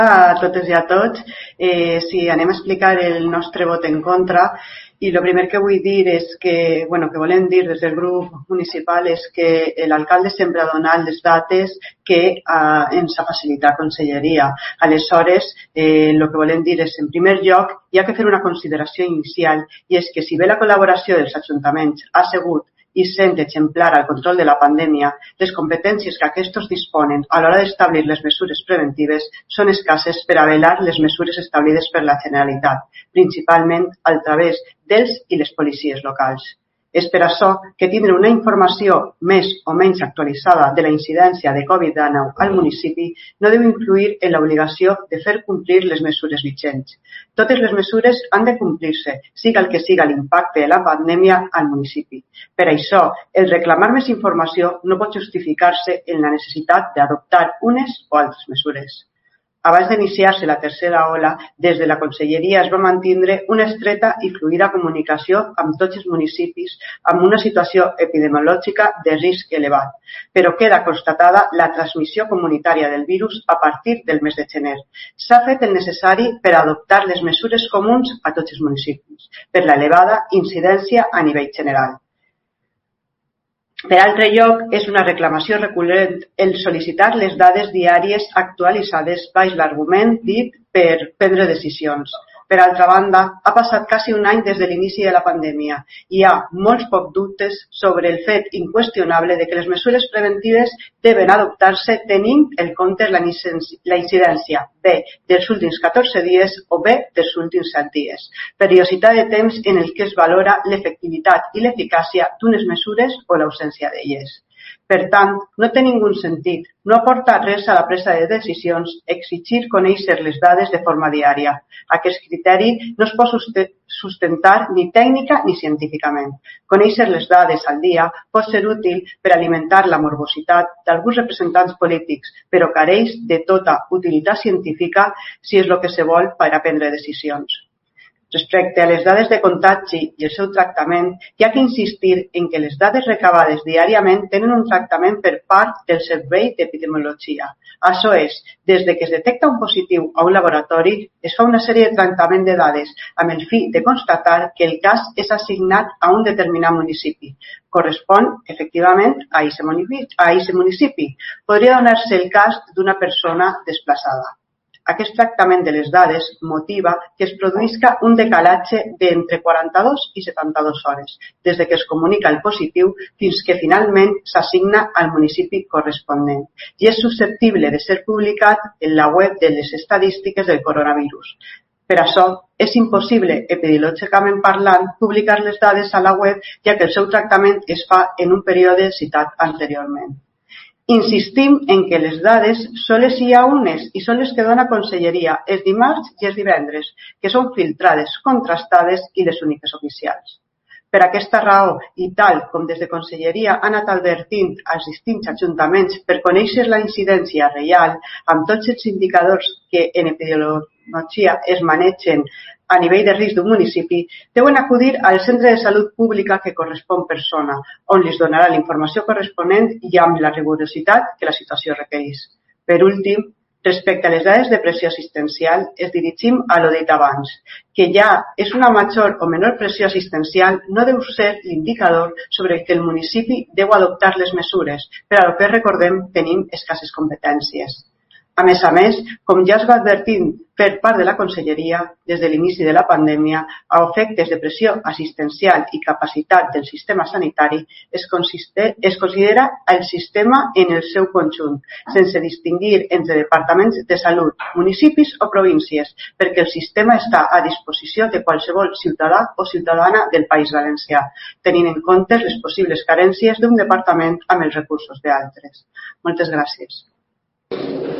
A totes i a tots. Sí, anem a explicar el nostre vot en contra i el primer que vull dir és que, que volem dir des del grup municipal és que l'alcalde sempre ha donat les dates que ens ha facilitat Conselleria. Aleshores, el que volem dir és, en primer lloc, hi ha que fer una consideració inicial i és que si bé la col·laboració dels ajuntaments ha sigut i sent exemplar al control de la pandèmia, les competències que aquests disponen a l'hora d'establir les mesures preventives són escasses per a velar les mesures establides per la Generalitat, principalment a través dels i les policies locals. És per això que tindre una informació més o menys actualitzada de la incidència de Covid-19 al municipi no deu influir en l'obligació de fer complir les mesures vigents. Totes les mesures han de complir-se, siga el que siga l'impacte de la pandèmia al municipi. Per això, el reclamar més informació no pot justificar-se en la necessitat d'adoptar unes o altres mesures. Abans d'iniciar-se la tercera ola, des de la Conselleria es va mantenir una estreta i fluida comunicació amb tots els municipis amb una situació epidemiològica de risc elevat, però queda constatada la transmissió comunitària del virus a partir del mes de gener. S'ha fet el necessari per adoptar les mesures comuns a tots els municipis, per l'elevada incidència a nivell general. Per altre lloc, és una reclamació recurrent el sol·licitar les dades diàries actualitzades baix l'argument dit per prendre decisions. Per altra banda, ha passat quasi un any des de l'inici de la pandèmia i hi ha molts pocs dubtes sobre el fet inqüestionable de que les mesures preventives deuen adoptar-se tenint en compte la incidència bé dels últims 14 dies o bé dels últims 7 dies, periodicitat de temps en el que es valora l'efectivitat i l'eficàcia d'unes mesures o l'ausència d'elles. Per tant, no té ningú sentit, no aporta res a la presa de decisions exigir conèixer les dades de forma diària. Aquest criteri no es pot sustentar ni tècnica ni científicament. Conèixer les dades al dia pot ser útil per alimentar la morbositat d'alguns representants polítics, però careix de tota utilitat científica si és el que se vol per a prendre decisions. Respecte a les dades de contagi i el seu tractament, hi ha que insistir en que les dades recabades diàriament tenen un tractament per part del Servei d'Epidemiologia. Això és, des que es detecta un positiu a un laboratori, es fa una sèrie de tractament de dades amb el fi de constatar que el cas és assignat a un determinat municipi. Correspon, efectivament, a aquest municipi. Podria donar-se el cas d'una persona desplaçada. Aquest tractament de les dades motiva que es produïsca un decalatge d'entre 42 i 72 hores, des que es comunica el positiu fins que finalment s'assigna al municipi corresponent i és susceptible de ser publicat en la web de les estadístiques del coronavirus. Per això, és impossible, epidemiològicament parlant, publicar les dades a la web, ja que el seu tractament es fa en un període citat anteriorment. Insistim en que les dades sols hi ha unes i són les que dona Conselleria els dimarts i els divendres, que són filtrades, contrastades i les úniques oficials. Per aquesta raó, i tal com des de Conselleria ha anat advertint als distints ajuntaments per conèixer la incidència real amb tots els indicadors que en epidemiologia es manegen a nivell de risc d'un municipi, deuen acudir al centre de salut pública que correspon per zona, on els donarà la informació corresponent i amb la rigorositat que la situació requereix. Per últim, respecte a les dades de pressió assistencial, es dirigim a lo dit abans, que ja és una major o menor pressió assistencial no deu ser l'indicador sobre el que el municipi deu adoptar les mesures, per a lo que recordem tenim escasses competències. A més, com ja es va advertint per part de la Conselleria des de l'inici de la pandèmia, a efectes de pressió assistencial i capacitat del sistema sanitari, es considera el sistema en el seu conjunt, sense distingir entre departaments de salut, municipis o províncies, perquè el sistema està a disposició de qualsevol ciutadà o ciutadana del País Valencià, tenint en compte les possibles carències d'un departament amb els recursos d'altres. Moltes gràcies.